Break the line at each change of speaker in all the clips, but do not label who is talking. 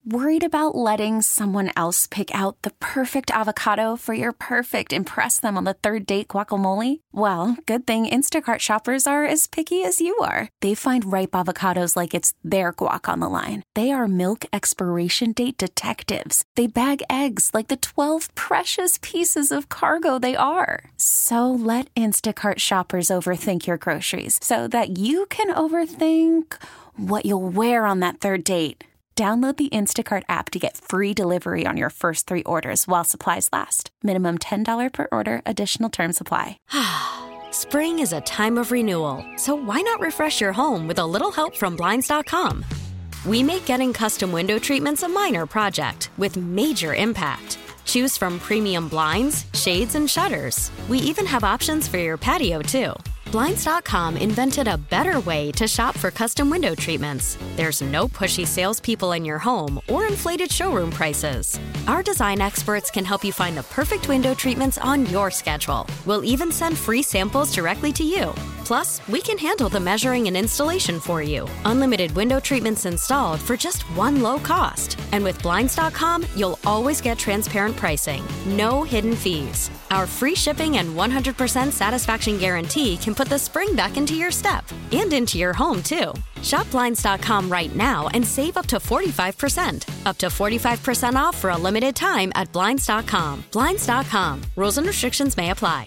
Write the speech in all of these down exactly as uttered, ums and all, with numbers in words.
Worried about letting someone else pick out the perfect avocado for your perfect impress them on the third date guacamole? Well, good thing Instacart shoppers are as picky as you are. They find ripe avocados like it's their guac on the line. They are milk expiration date detectives. They bag eggs like the twelve precious pieces of cargo they are. So let Instacart shoppers overthink your groceries so that you can overthink what you'll wear on that third date. Download the Instacart app to get free delivery on your first three orders while supplies last. Minimum ten dollars per order. Additional terms apply.
Spring is a time of renewal, so why not refresh your home with a little help from Blinds dot com? We make getting custom window treatments a minor project with major impact. Choose from premium blinds, shades, and shutters. We even have options for your patio, too. Blinds dot com invented a better way to shop for custom window treatments. There's no pushy salespeople in your home or inflated showroom prices. Our design experts can help you find the perfect window treatments on your schedule. We'll even send free samples directly to you. Plus, we can handle the measuring and installation for you. Unlimited window treatments installed for just one low cost. And with Blinds dot com, you'll always get transparent pricing. No hidden fees. Our free shipping and one hundred percent satisfaction guarantee can put the spring back into your step and into your home, too. Shop Blinds dot com right now and save up to forty-five percent. Up to forty-five percent off for a limited time at Blinds dot com. Blinds dot com. Rules and restrictions may apply.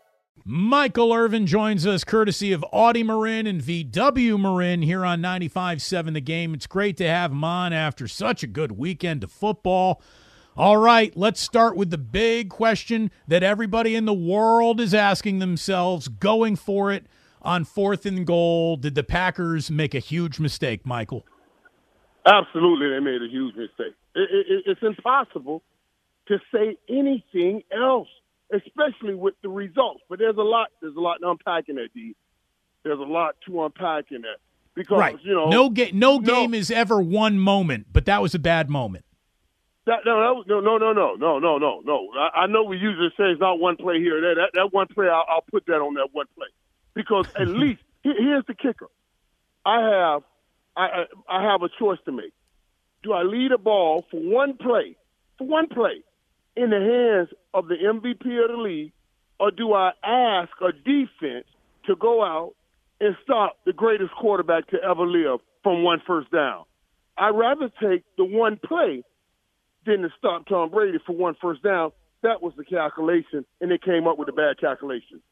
Michael Irvin joins us courtesy of Audi Marin and V W Marin here on ninety-five point seven The Game. It's great to have him on after such a good weekend of football. All right, let's start with the big question that everybody in the world is asking themselves, going for it on fourth and goal. Did the Packers make a huge mistake, Michael?
Absolutely, they made a huge mistake. It, it, it's impossible to say anything else, especially with the results. But there's a lot. There's a lot to unpack in that, D. There's a lot to unpack in that because
right.
you know
no game. No,
no
game is ever one moment, but that was a bad moment.
That, no, that was, no, no, no, no, no, no, no, no. I, I know we usually say it's not one play here or there. That, that one play, I'll, I'll put that on that one play because at least here, here's the kicker. I have, I, I have a choice to make. Do I lead a ball for one play, for one play, in the hands of the M V P of the league, or do I ask a defense to go out and stop the greatest quarterback to ever live from one first down? I'd rather take the one play than to stop Tom Brady for one first down. That was the calculation, and they came up with a bad calculation.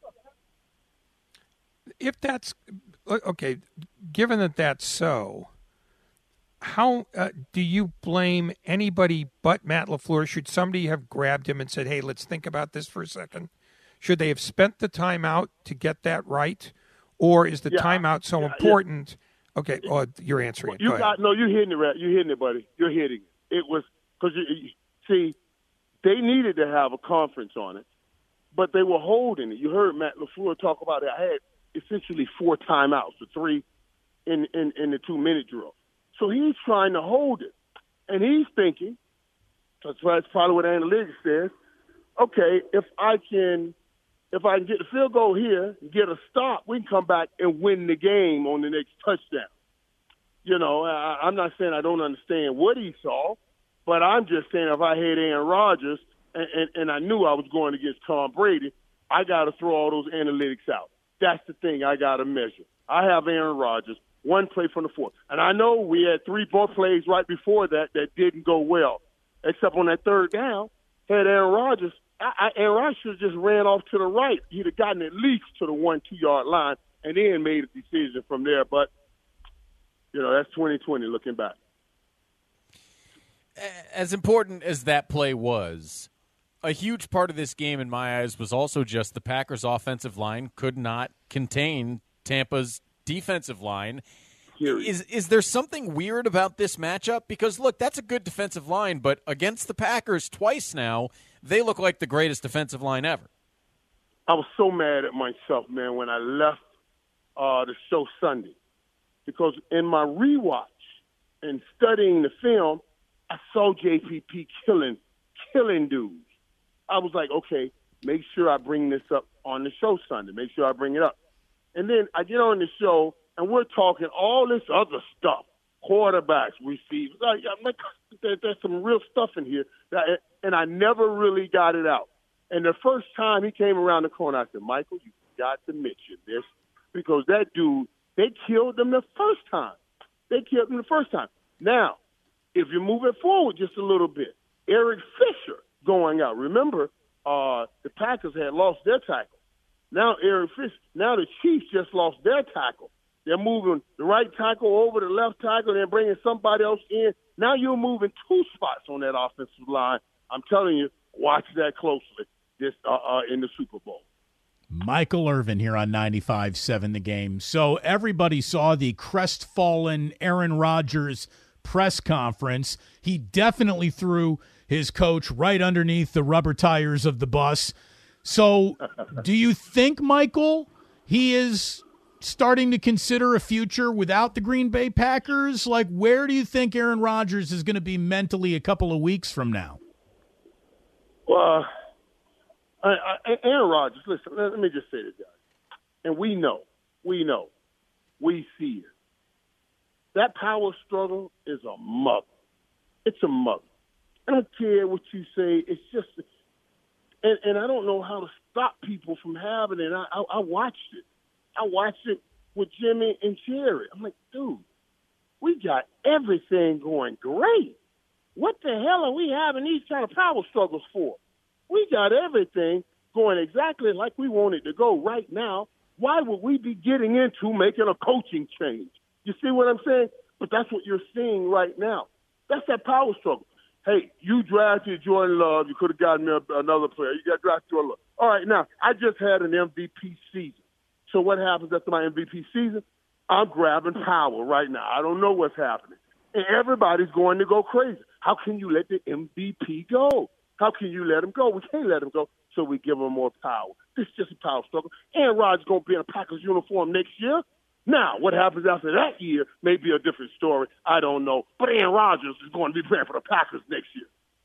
If that's okay, given that that's so, how uh, do you blame anybody but Matt LaFleur? Should somebody have grabbed him and said, hey, let's think about this for a second? Should they have spent the time out to get that right? Or is the
yeah,
timeout so
yeah,
important? Yeah. Okay, oh, you're answering it.
You
Go
got
ahead.
no. You're hitting it, right? You're hitting it, buddy. You're hitting it. It was because you, you see, they needed to have a conference on it, but they were holding it. You heard Matt LaFleur talk about it. I had essentially four timeouts, the three in, in, in the two-minute drill. So he's trying to hold it, and he's thinking, that's probably what analytics says, okay, if I can if I can get the field goal here, get a stop, we can come back and win the game on the next touchdown. You know, I, I'm not saying I don't understand what he saw, but I'm just saying if I had Aaron Rodgers and, and, and I knew I was going against Tom Brady, I got to throw all those analytics out. That's the thing I got to measure. I have Aaron Rodgers, one play from the fourth. And I know we had three more plays right before that that didn't go well, except on that third down, had Aaron Rodgers. I, I, Aaron Rodgers should have just ran off to the right. He'd have gotten at least to the one, two-yard line and then made a decision from there. But, you know, that's twenty twenty looking back.
As important as that play was, a huge part of this game in my eyes was also just the Packers' offensive line could not contain Tampa's defensive line. Is is there something weird about this matchup? Because, look, that's a good defensive line, but against the Packers twice now, they look like the greatest defensive line ever.
I was so mad at myself, man, when I left uh, the show Sunday. Because in my rewatch and studying the film, I saw J P P killing, killing dudes. I was like, okay, make sure I bring this up on the show Sunday. Make sure I bring it up. And then I get on the show, and we're talking all this other stuff. quarterbacks, receivers. Like, like, there, there's some real stuff in here, that, and I never really got it out. And the first time he came around the corner, I said, Michael, you got to mention this, because that dude, they killed him the first time. They killed him the first time. Now, if you move it forward just a little bit, Eric Fisher going out. Remember, uh, the Packers had lost their tackle. Now Eric Fisher, now the Chiefs just lost their tackle. They're moving the right tackle over the left tackle, and they're bringing somebody else in. Now you're moving two spots on that offensive line. I'm telling you, watch that closely this uh, uh, in the Super Bowl.
Michael Irvin here on ninety-five seven The Game. So everybody saw the crestfallen Aaron Rodgers press conference. He definitely threw his coach right underneath the rubber tires of the bus. So do you think, Michael, he is starting to consider a future without the Green Bay Packers? Like, where do you think Aaron Rodgers is going to be mentally a couple of weeks from now?
Well, I, I, Aaron Rodgers, listen, let me just say this, guys. And we know, we know, we see it. That power struggle is a mother. It's a mother. I don't care what you say. It's just, and, and I don't know how to stop people from having it. I, I, I watched it. I watched it with Jimmy and Jerry. I'm like, dude, we got everything going great. What the hell are we having these kind of power struggles for? We got everything going exactly like we want it to go right now. Why would we be getting into making a coaching change? You see what I'm saying? But that's what you're seeing right now. That's that power struggle. Hey, you drafted Jordan Love. You could have gotten me another player. You got drafted Jordan Love. All right, now, I just had an M V P season. So what happens after my M V P season? I'm grabbing power right now. I don't know what's happening. And everybody's going to go crazy. How can you let the M V P go? How can you let him go? We can't let him go, so we give him more power. This is just a power struggle. Aaron Rodgers is going to be in a Packers uniform next year. Now, what happens after that year may be a different story. I don't know. But Aaron Rodgers is going to be playing for the Packers next year.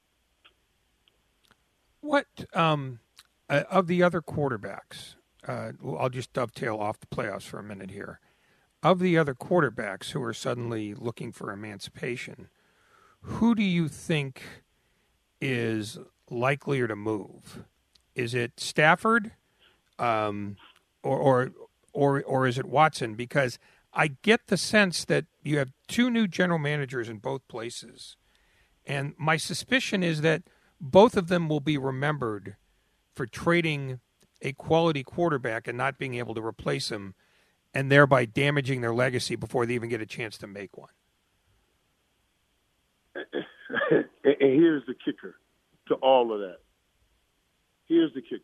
What um, uh, of the other quarterbacks, uh, I'll just dovetail off the playoffs for a minute here. Of the other quarterbacks who are suddenly looking for emancipation, who do you think is likelier to move? Is it Stafford, um, or, or or or is it Watson? Because I get the sense that you have two new general managers in both places, and my suspicion is that both of them will be remembered for trading a quality quarterback and not being able to replace him, and thereby damaging their legacy before they even get a chance to make one.
And here's the kicker to all of that. Here's the kicker.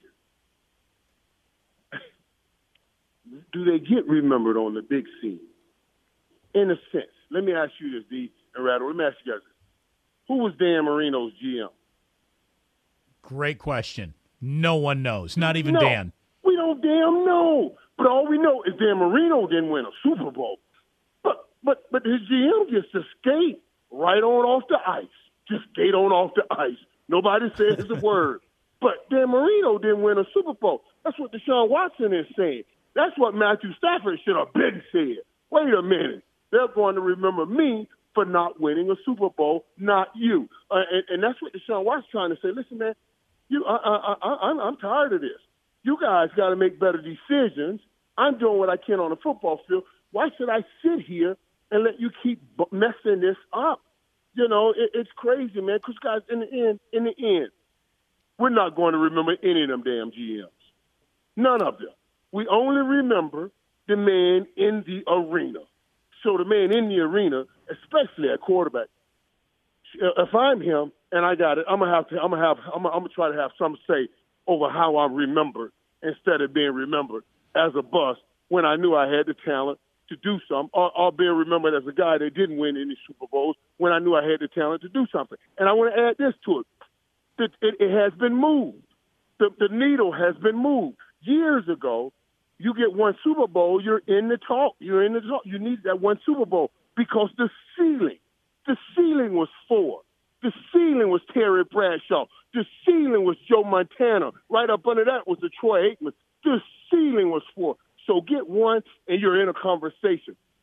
Do they get remembered on the big scene? In a sense. Let me ask you this, D and Rattle. Let me ask you guys this. Who was Dan Marino's G M?
Great question. No one knows. Not even
no,
Dan.
We don't damn know. But all we know is Dan Marino didn't win a Super Bowl. But but but his G M just escaped right on off the ice. Just skate on off the ice. Nobody says a word. But Dan Marino didn't win a Super Bowl. That's what Deshaun Watson is saying. That's what Matthew Stafford should have been said. Wait a minute. They're going to remember me for not winning a Super Bowl, not you. Uh, and, and that's what Deshaun Watson's trying to say. Listen, man, you, I, I, I, I'm, I'm tired of this. You guys got to make better decisions. I'm doing what I can on the football field. Why should I sit here and let you keep messing this up? You know, it, it's crazy, man, because, guys, in the end, in the end, we're not going to remember any of them damn G Ms. None of them. We only remember the man in the arena. So the man in the arena, especially at quarterback, if I'm him and I got it, I'm gonna have to. I'm gonna have. I'm gonna, I'm gonna try to have some say over how I'm remembered instead of being remembered as a bust when I knew I had the talent to do something, or, or being remembered as a guy that didn't win any Super Bowls when I knew I had the talent to do something. And I want to add this to it: that it, it has been moved. The, the needle has been moved. Years ago, you get one Super Bowl, you're in the talk. You're in the talk. You need that one Super Bowl because the ceiling, the ceiling was four. The ceiling was Terry Bradshaw. The ceiling was Joe Montana. Right up under that was the Troy Aikman. The ceiling was four. So get one, and you're in a conversation.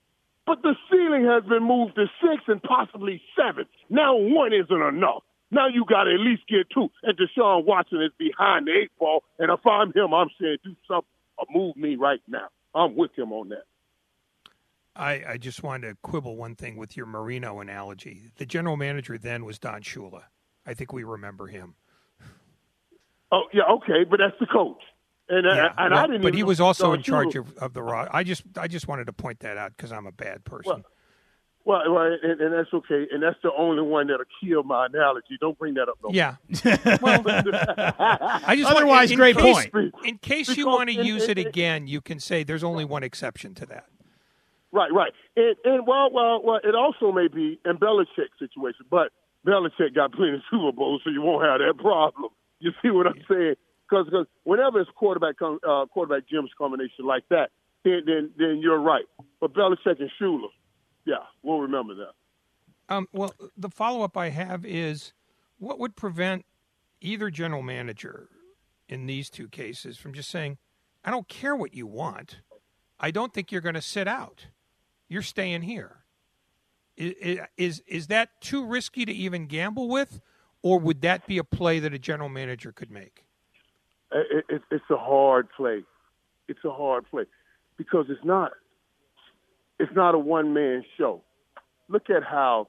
But the ceiling has been moved to six and possibly seven. Now one isn't enough. Now you got to at least get two. And Deshaun Watson is behind the eight ball. And if I'm him, I'm saying do something or move me right now. I'm with him on that.
I, I just wanted to quibble one thing with your Marino analogy. The general manager then was Don Shula. I think we remember him.
Oh, yeah, okay, but that's the coach. And,
yeah,
and
well,
I didn't
but
even
he was also
Don
in charge
Shula.
of, of the raw. I just I just wanted to point that out because I'm a bad person.
Well, well, well and, and that's okay. And that's the only one that'll kill my analogy. Don't bring that up. No
yeah. well, I just
Otherwise,
want, in
great
case,
point.
In case
Because
you want to
in,
use
in,
it
in,
again, you can say there's only one exception to that.
Right, right. And, and well, well, well, it also may be in Belichick's situation, but Belichick got plenty of Super Bowls, so you won't have that problem. You see what I'm saying? Because whenever it's quarterback uh, quarterback Jim's combination like that, then, then then you're right. But Belichick and Shula, yeah, we'll remember that.
Um, well, the follow-up I have is, what would prevent either general manager in these two cases from just saying, I don't care what you want. I don't think you're going to sit out. You're staying here. Is, is, is that too risky to even gamble with, or would that be a play that a general manager could make?
It, it, it's a hard play. It's a hard play because it's not. It's not a one-man show. Look at how,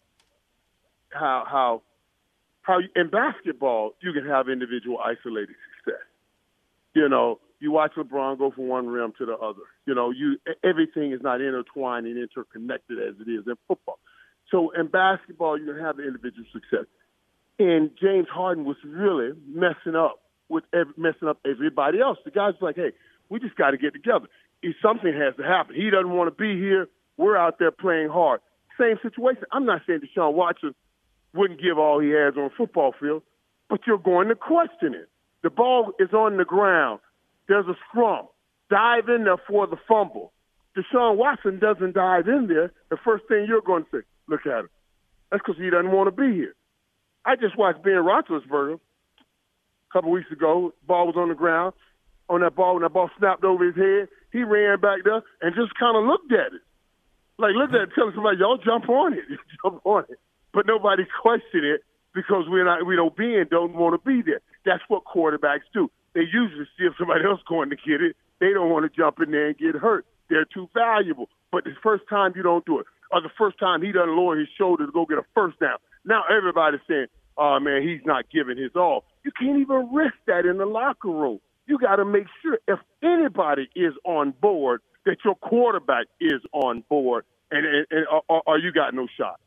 how, how, how in basketball you can have individual isolated success. You know, you watch LeBron go from one rim to the other. You know, you everything is not intertwined and interconnected as it is in football. So in basketball, you can have the individual success. And James Harden was really messing up with every, messing up everybody else. The guys were like, hey, we just got to get together. If something has to happen. He doesn't want to be here. We're out there playing hard. Same situation. I'm not saying Deshaun Watson wouldn't give all he has on the football field, but you're going to question it. The ball is on the ground. There's a scrum. Dive in there for the fumble. Deshaun Watson doesn't dive in there. The first thing you're going to say, look at him. That's because he doesn't want to be here. I just watched Ben Roethlisberger a couple weeks ago. Ball was on the ground. On that ball, when that ball snapped over his head, he ran back there and just kind of looked at it. Like, look at it, telling somebody, y'all jump on it. jump on it. But nobody questioned it because we're not, we don't be and don't want to be there. That's what quarterbacks do. They usually see if somebody else going to get it. They don't want to jump in there and get hurt. They're too valuable. But the first time you don't do it, or the first time he doesn't lower his shoulder to go get a first down, now everybody's saying, oh, man, he's not giving his all. You can't even risk that in the locker room. You got to make sure if anybody is on board that your quarterback is on board, and, and, and or, or you got no shot.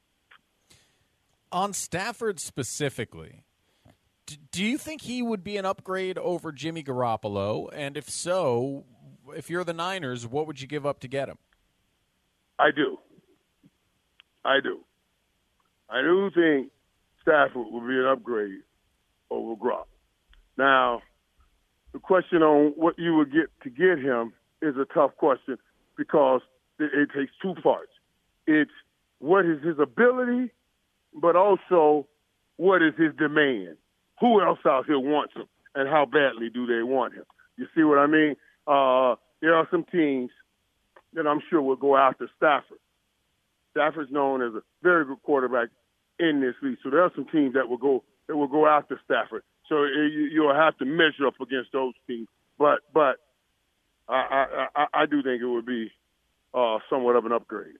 On Stafford specifically, do you think he would be an upgrade over Jimmy Garoppolo? And if so, if you're the Niners, what would you give up to get him?
I do. I do. I do think Stafford would be an upgrade over Garoppolo. Now, the question on what you would get to get him is a tough question because it, it takes two parts. It's what is his ability, but also what is his demand. Who else out here wants him, and how badly do they want him? You see what I mean? Uh, there are some teams that I'm sure will go after Stafford. Stafford's known as a very good quarterback in this league, so there are some teams that will go that will go after Stafford. So it, you, you'll have to measure up against those teams. But but I I, I, I do think it would be uh, somewhat of an upgrade.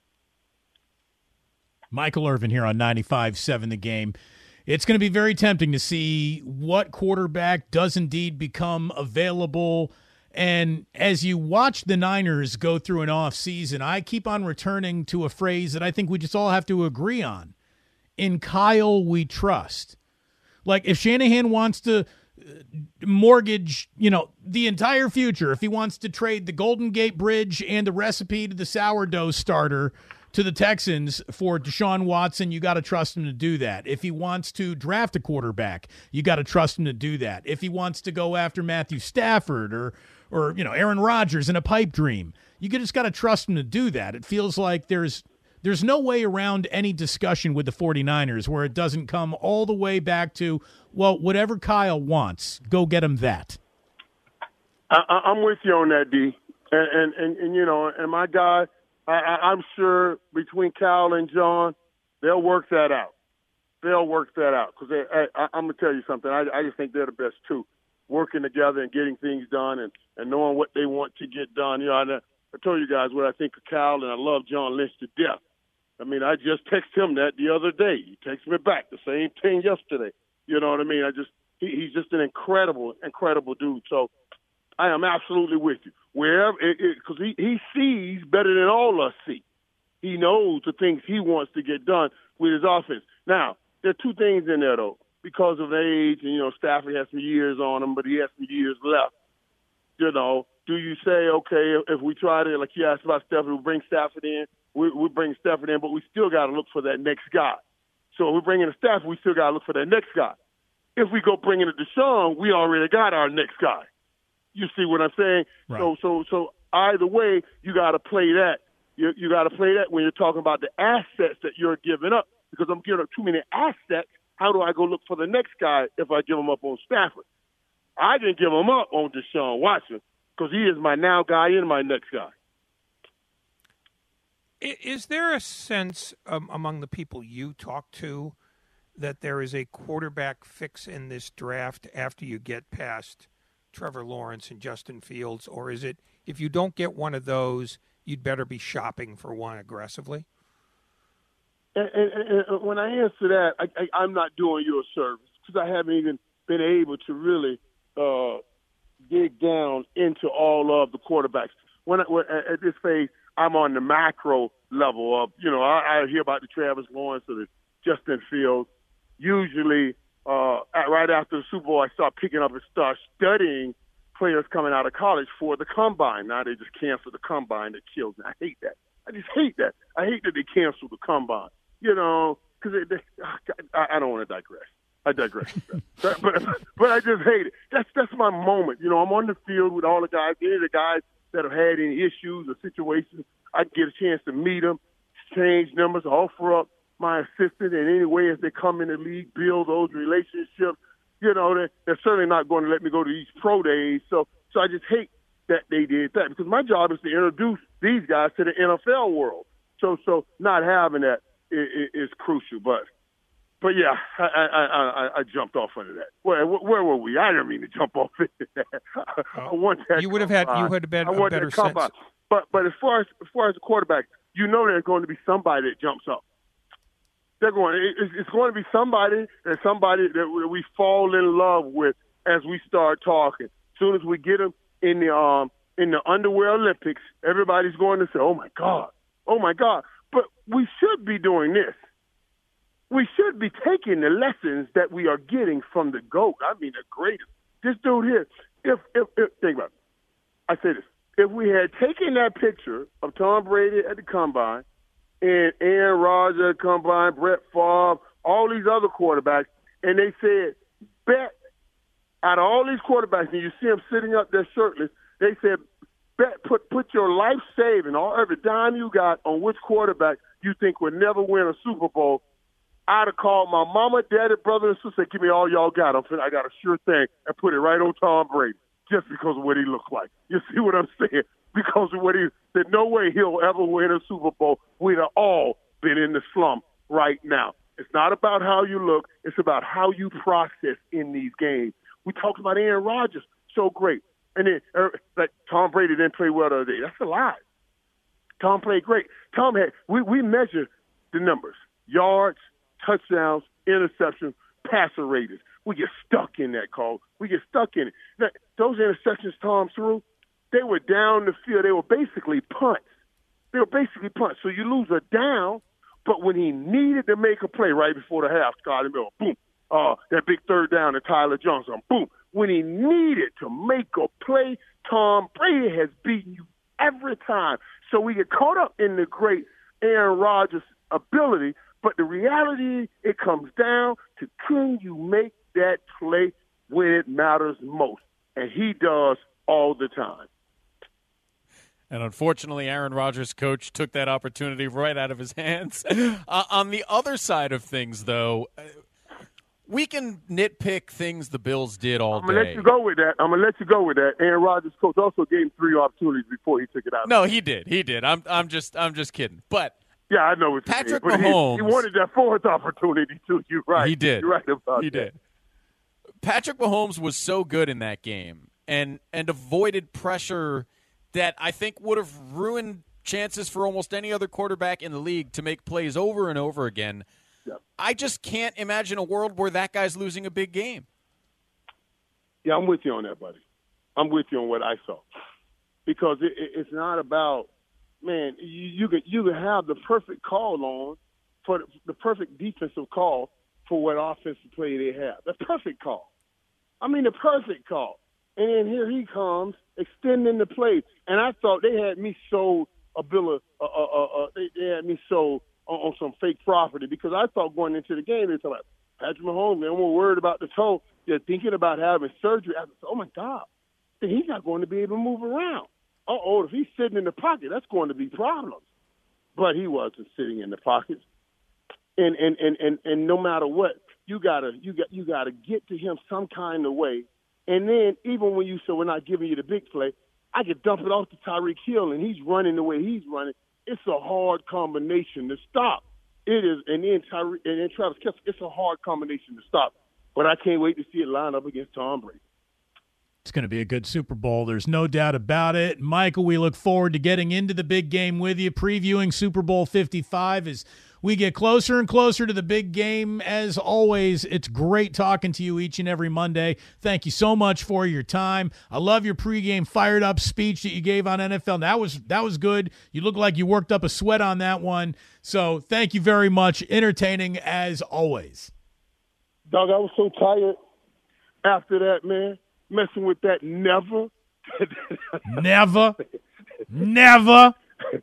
Michael Irvin here on ninety-five seven The Game. It's going to be very tempting to see what quarterback does indeed become available. And as you watch the Niners go through an offseason, I keep on returning to a phrase that I think we just all have to agree on. In Kyle, we trust. Like, if Shanahan wants to mortgage, you know, the entire future, if he wants to trade the Golden Gate Bridge and the recipe to the sourdough starter to the Texans for Deshaun Watson, you got to trust him to do that. If he wants to draft a quarterback, you got to trust him to do that. If he wants to go after Matthew Stafford or, or you know, Aaron Rodgers in a pipe dream, you just got to trust him to do that. It feels like there's there's no way around any discussion with the 49ers where it doesn't come all the way back to, well, whatever Kyle wants, go get him that.
I, I'm with you on that, D. And, and, and, and you know, and my guy I, I, I'm sure between Cal and John, they'll work that out. They'll work that out because I, I, I'm going to tell you something. I, I just think they're the best too, working together and getting things done and, and knowing what they want to get done. You know, I, I told you guys what I think of Cal, and I love John Lynch to death. I mean, I just texted him that the other day. He texted me back the same thing yesterday. You know what I mean? I just he, he's just an incredible, incredible dude. So I am absolutely with you. Wherever, because he, he sees better than all of us see. He knows the things he wants to get done with his offense. Now, there are two things in there, though. Because of age, and, you know, Stafford has some years on him, but he has some years left. You know, do you say, okay, if we try to, like you asked about Stafford, we bring Stafford in, we, we bring Stafford in, but we still got to look for that next guy. So if we bring in a Stafford, we still got to look for that next guy. If we go bring in a Deshaun, we already got our next guy. You see what I'm saying?
Right.
So, so, so either way, you got to play that. You, you got to play that when you're talking about the assets that you're giving up. Because I'm giving up too many assets, how do I go look for the next guy if I give him up on Stafford? I didn't give him up on Deshaun Watson because he is my now guy and my next guy.
Is there a sense um, among the people you talk to that there is a quarterback fix in this draft after you get past Trevor Lawrence and Justin Fields? Or is it, if you don't get one of those, you'd better be shopping for one aggressively?
And, and, and when I answer that, I, I, I'm not doing you a service because I haven't even been able to really uh, dig down into all of the quarterbacks. When, I, when at this phase, I'm on the macro level of, you know, I, I hear about the Travis Lawrence or the Justin Fields. Usually, uh, at, right after the Super Bowl, I start picking up and start studying players coming out of college for the combine. Now they just cancel the combine. That kills me. I hate that. I just hate that. I hate that they cancel the combine. You know, because I, I don't want to digress. I digress. but, but but I just hate it. That's that's my moment. You know, I'm on the field with all the guys. Any of the guys that have had any issues or situations, I get a chance to meet them, exchange numbers, offer up my assistant in any way as they come in the league, build those relationships. You know, they're, they're certainly not going to let me go to these pro days. So so I just hate that they did that because my job is to introduce these guys to the N F L world. So so not having that is crucial, but but yeah, I I, I, I jumped off into that. Where where were we? I didn't mean to jump off into that. I want that.
You would have had you would have been a better sense.
But but as far as as far as the quarterback, you know, there's going to be somebody that jumps up. They're going. It's, it's going to be somebody and somebody that we fall in love with as we start talking. As soon as we get them in the um in the underwear Olympics, everybody's going to say, "Oh my God, oh my God." But we should be doing this. We should be taking the lessons that we are getting from the GOAT. I mean, the greatest. This dude here, if, if, if think about it. I say this. If we had taken that picture of Tom Brady at the Combine and Aaron Rodgers at the Combine, Brett Favre, all these other quarterbacks, and they said, bet out of all these quarterbacks, and you see them sitting up there shirtless, they said, bet, put put your life saving, all every dime you got on which quarterback you think would never win a Super Bowl. I'd have called my mama, daddy, brother, and sister, give me all y'all got. I'm I got a sure thing, and put it right on Tom Brady just because of what he looked like. You see what I'm saying? Because of what he said, no way he'll ever win a Super Bowl. We'd have all been in the slump right now. It's not about how you look. It's about how you process in these games. We talked about Aaron Rodgers, so great. And then, uh, like, Tom Brady didn't play well the other day. That's a lie. Tom played great. Tom had, we, we measure the numbers, yards, touchdowns, interceptions, passer ratings. We get stuck in that call. We get stuck in it. Now, those interceptions Tom threw, they were down the field. They were basically punts. They were basically punts. So you lose a down, but when he needed to make a play right before the half, Scott Miller, boom, uh, that big third down to Tyler Johnson, boom. When he needed to make a play, Tom Brady has beaten you every time. So we get caught up in the great Aaron Rodgers ability, but the reality, it comes down to can you make that play when it matters most? And he does all the time.
And unfortunately, Aaron Rodgers' coach took that opportunity right out of his hands. uh, on the other side of things, though, we can nitpick things the Bills did all
I'm gonna
day.
let you go with that. I'm gonna let you go with that. Aaron Rodgers' coach also gave him three opportunities before he took it out.
No, he did. He did. I'm I'm just I'm just kidding. But
yeah, I know what you
Patrick
mean, but
Mahomes,
he, he wanted that fourth opportunity too. You're right.
He did.
You're right about
he
that.
did. Patrick Mahomes was so good in that game and and avoided pressure that I think would have ruined chances for almost any other quarterback in the league to make plays over and over again.
Yep.
I just can't imagine a world where that guy's losing a big game.
Yeah, I'm with you on that, buddy. I'm with you on what I saw. Because it, it, it's not about, man, you, you, can, you can have the perfect call on for the, the perfect defensive call for what offensive play they have. The perfect call. I mean, the perfect call. And then here he comes, extending the play. And I thought they had me sold a bill of, uh, uh, uh, uh, they, they had me sold on, on some fake property because I thought going into the game, they were talking about Patrick Mahomes, man, we're worried about the toe. They're thinking about having surgery. I said, oh, my God, then he's not going to be able to move around. Uh-oh, if he's sitting in the pocket, that's going to be problems. But he wasn't sitting in the pocket. And and, and, and, and no matter what, you gotta you got you gotta get to him some kind of way. And then even when you say we're not giving you the big play, I could dump it off to Tyreek Hill, and he's running the way he's running. It's a hard combination to stop. It is, and then Tyreek and then Travis Kelce, it's a hard combination to stop. But I can't wait to see it line up against Tom Brady.
It's going to be a good Super Bowl. There's no doubt about it. Michael, we look forward to getting into the big game with you, previewing Super Bowl fifty-five as we get closer and closer to the big game. As always, it's great talking to you each and every Monday. Thank you so much for your time. I love your pregame fired up speech that you gave on N F L. That was that was good. You look like you worked up a sweat on that one. So thank you very much. Entertaining as always.
Doug, I was so tired after that, man. Messing with that never.
Never. Never.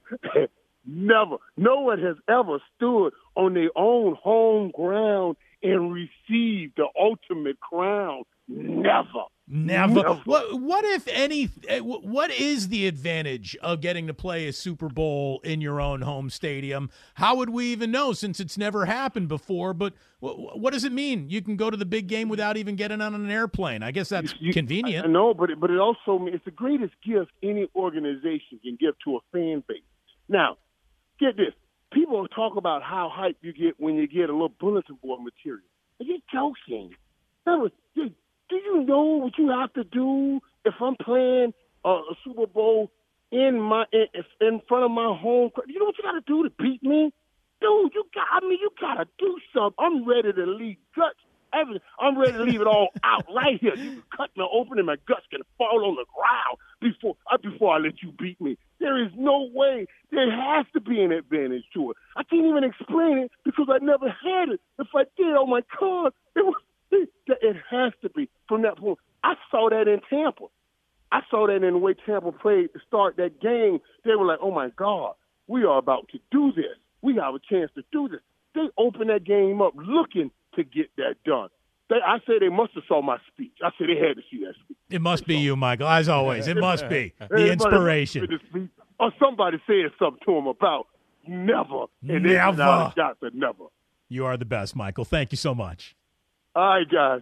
Never. No one has ever stood on their own home ground and received the ultimate crown. Never.
Never.
Never.
What, what if any, what is the advantage of getting to play a Super Bowl in your own home stadium? How would we even know since it's never happened before? But what, what does it mean? You can go to the big game without even getting on an airplane. I guess that's
you,
convenient.
I know, but it, but it also means it's the greatest gift any organization can give to a fan base. Now, get this. People talk about how hyped you get when you get a little bulletin board material. Are you joking? That was, do, do you know what you have to do if I'm playing a, a Super Bowl in my in, in front of my home? You know what you got to do to beat me? Dude, you got, I mean, you got to do something. I'm ready to leave guts. Everything. I'm ready to leave it all out right here. You can cut me open and my guts can fall on the ground before, uh, before I let you beat me. There is no way. There has to be an advantage to it. I can't even explain it because I never had it. If I did, oh my God, it was. It, it has to be from that point. I saw that in Tampa. I saw that in the way Tampa played to start that game. They were like, oh, my God, we are about to do this. We have a chance to do this. They opened that game up looking to get that done. They, I say they must have saw my speech. I said they had to see that speech.
It must be you, Michael, as always. It must be the inspiration.
Or somebody said something to him about never. And
never.
They got the never.
You are the best, Michael. Thank you so much.
All right, guys.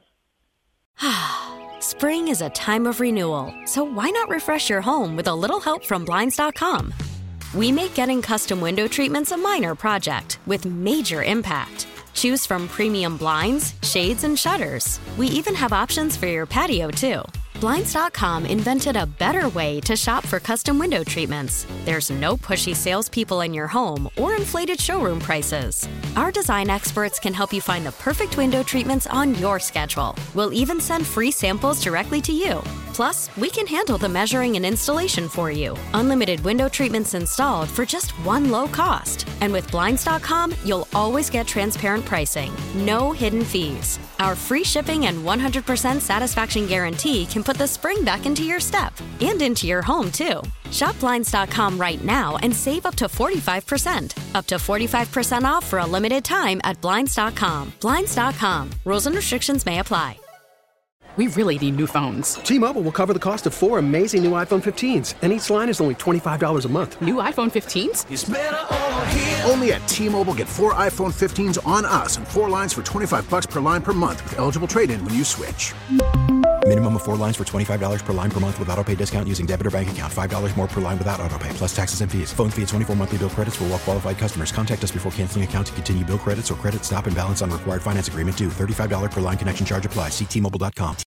Spring is a time of renewal, so why not refresh your home with a little help from Blinds dot com? We make getting custom window treatments a minor project with major impact. Choose from premium blinds, shades, and shutters. We even have options for your patio, too. Blinds dot com invented a better way to shop for custom window treatments. There's no pushy salespeople in your home or inflated showroom prices. Our design experts can help you find the perfect window treatments on your schedule. We'll even send free samples directly to you. Plus, we can handle the measuring and installation for you. Unlimited window treatments installed for just one low cost. And with Blinds dot com, you'll always get transparent pricing. No hidden fees. Our free shipping and one hundred percent satisfaction guarantee can put the spring back into your step and into your home, too. Shop Blinds dot com right now and save up to forty-five percent. Up to forty-five percent off for a limited time at Blinds dot com. Blinds dot com. Rules and restrictions may apply.
We really need new phones.
T-Mobile will cover the cost of four amazing new iPhone fifteens, and each line is only twenty-five dollars a month.
New iPhone fifteens?
It's better over here. Only at T-Mobile, get four iPhone fifteens on us and four lines for twenty-five dollars per line per month with eligible trade-in when you switch.
Minimum of four lines for twenty-five dollars per line per month with autopay discount using debit or bank account. five dollars more per line without autopay, plus taxes and fees. Phone fee at twenty-four monthly bill credits for well-qualified customers. Contact us before canceling account to continue bill credits or credit stop and balance on required finance agreement due. thirty-five dollars per line connection charge applies. See T Mobile dot com.